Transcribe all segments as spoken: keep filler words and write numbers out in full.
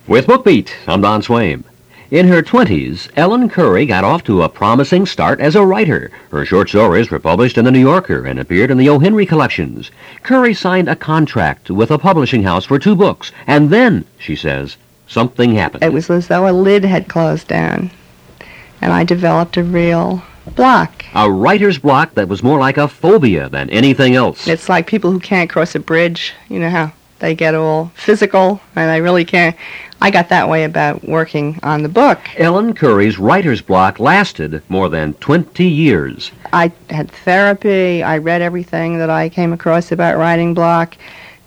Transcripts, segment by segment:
With BookBeat, I'm Don Swaim. In her twenties, Ellen Curry got off to a promising start as a writer. Her short stories were published in The New Yorker and appeared in the O. Henry collections. Curry signed a contract with a publishing house for two books, and then, she says, something happened. It was as though a lid had closed down, and I developed a real block. A writer's block that was more like a phobia than anything else. It's like people who can't cross a bridge, you know how they get all physical, and I really can't. I got that way about working on the book. Ellen Curry's writer's block lasted more than twenty years. I had therapy. I read everything that I came across about writing block.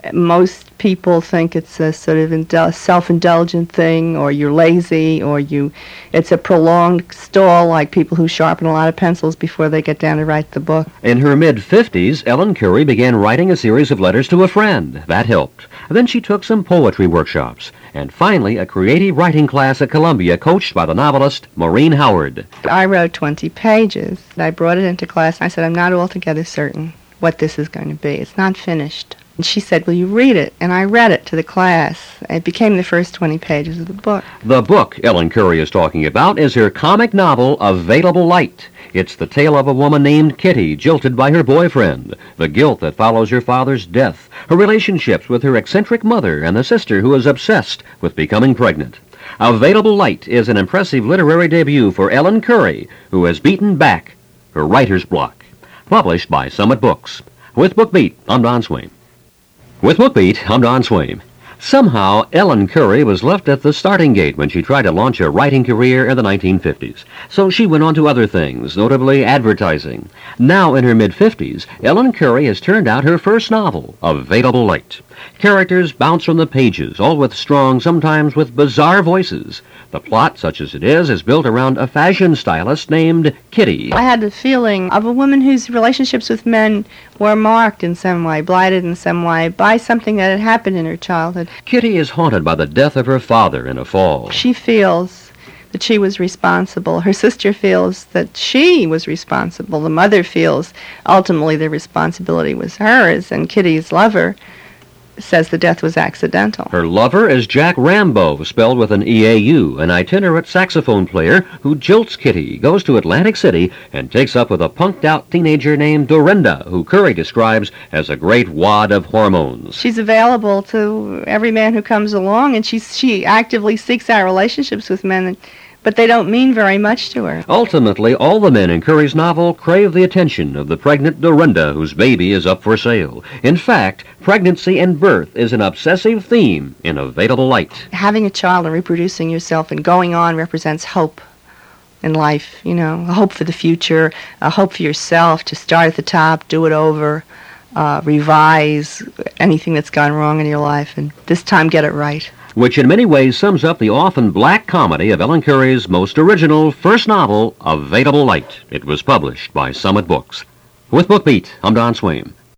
Most people think it's a sort of indul- self-indulgent thing, or you're lazy, or you. It's a prolonged stall, like people who sharpen a lot of pencils before they get down to write the book. In her mid-fifties, Ellen Curry began writing a series of letters to a friend. That helped. Then she took some poetry workshops, and finally a creative writing class at Columbia coached by the novelist Maureen Howard. I wrote twenty pages. I brought it into class, and I said, I'm not altogether certain what this is going to be. It's not finished. And she said, will you read it? And I read it to the class. It became the first twenty pages of the book. The book Ellen Curry is talking about is her comic novel, Available Light. It's the tale of a woman named Kitty, jilted by her boyfriend, the guilt that follows her father's death, her relationships with her eccentric mother, and the sister who is obsessed with becoming pregnant. Available Light is an impressive literary debut for Ellen Curry, who has beaten back her writer's block. Published by Summit Books. With BookBeat, I'm Don Swaim. With BookBeat, I'm Don Swaim. Somehow, Ellen Curry was left at the starting gate when she tried to launch a writing career in the nineteen fifties. So she went on to other things, notably advertising. Now, in her mid-fifties, Ellen Curry has turned out her first novel, Available Light. Characters bounce from the pages, all with strong, sometimes with bizarre voices. The plot, such as it is, is built around a fashion stylist named Kitty. I had the feeling of a woman whose relationships with men were marked in some way, blighted in some way, by something that had happened in her childhood. Kitty is haunted by the death of her father in a fall. She feels that she was responsible. Her sister feels that she was responsible. The mother feels ultimately the responsibility was hers, and Kitty's lover says the death was accidental. Her lover is Jack Rambo, spelled with an E A U, an itinerant saxophone player who jilts Kitty, goes to Atlantic City, and takes up with a punked-out teenager named Dorinda, who Curry describes as a great wad of hormones. She's available to every man who comes along, and she's, she actively seeks out relationships with men, and, but they don't mean very much to her. Ultimately, all the men in Curry's novel crave the attention of the pregnant Dorinda, whose baby is up for sale. In fact, pregnancy and birth is an obsessive theme in Available Light. Having a child and reproducing yourself and going on represents hope in life, you know, a hope for the future, a hope for yourself to start at the top, do it over, uh, revise anything that's gone wrong in your life, and this time get it right. Which in many ways sums up the often black comedy of Ellen Curry's most original first novel, Available Light. It was published by Summit Books. With BookBeat, I'm Don Swaim.